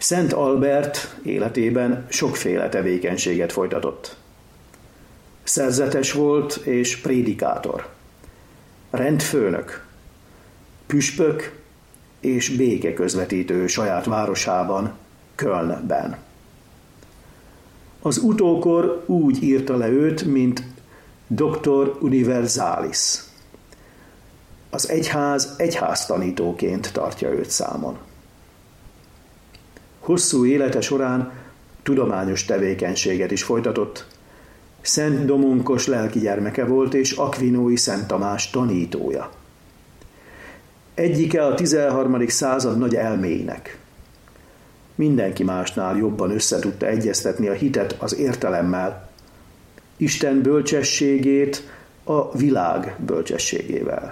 Szent Albert életében sokféle tevékenységet folytatott. Szerzetes volt és prédikátor, rendfőnök, püspök és békeközvetítő saját városában, Kölnben. Az utókor úgy írta le őt, mint Doctor Universalis. Az egyház egyháztanítóként tartja őt számon. Hosszú élete során tudományos tevékenységet is folytatott. Szent Domonkos lelki gyermeke volt és Akvinói Szent Tamás tanítója. Egyike a 13. század nagy elméinek. Mindenki másnál jobban összetudta egyeztetni a hitet az értelemmel, Isten bölcsességét a világ bölcsességével.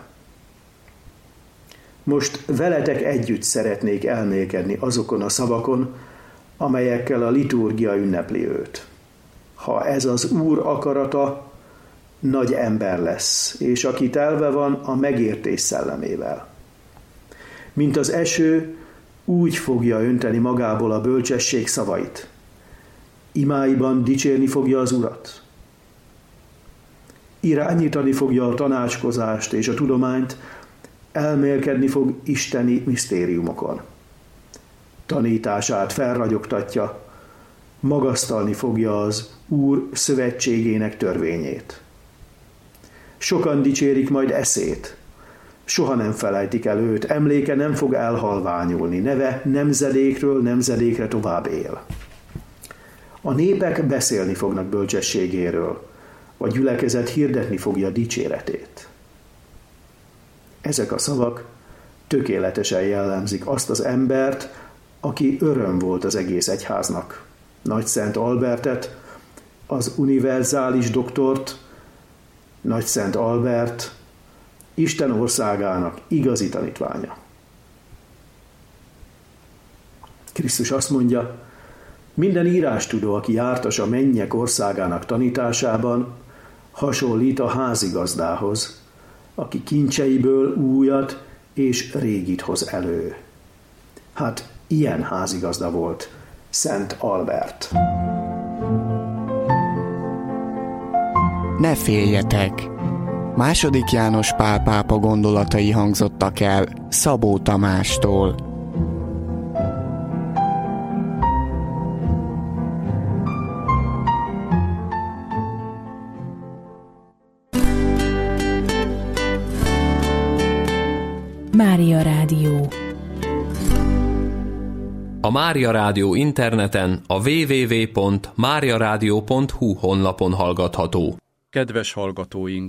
Most veletek együtt szeretnék elmélkedni azokon a szavakon, amelyekkel a liturgia ünnepli őt. Ha ez az Úr akarata, nagy ember lesz, és aki telve van a megértés szellemével. Mint az eső, úgy fogja önteni magából a bölcsesség szavait. Imáiban dicsérni fogja az Urat. Irányítani fogja a tanácskozást és a tudományt, elmélkedni fog isteni misztériumokon. Tanítását felragyogtatja, magasztalni fogja az Úr szövetségének törvényét. Sokan dicsérik majd eszét, soha nem felejtik el őt, emléke nem fog elhalványulni, neve nemzedékről nemzedékre tovább él. A népek beszélni fognak bölcsességéről, a gyülekezet hirdetni fogja dicséretét. Ezek a szavak tökéletesen jellemzik azt az embert, aki öröm volt az egész egyháznak. Nagy Szent Albertet, az univerzális doktort, Nagy Szent Albert, Isten országának igazi tanítványa. Krisztus azt mondja, minden írástudó, aki jártas a mennyek országának tanításában, hasonlít a házigazdához, aki kincseiből újat és régit hoz elő. Hát ilyen házigazda volt Szent Albert. Ne féljetek! II. János Pál pápa gondolatai hangzottak el Szabó Tamástól. Mária Rádió. A Mária Rádió interneten a www.mariaradio.hu honlapon hallgatható. Kedves hallgatóink!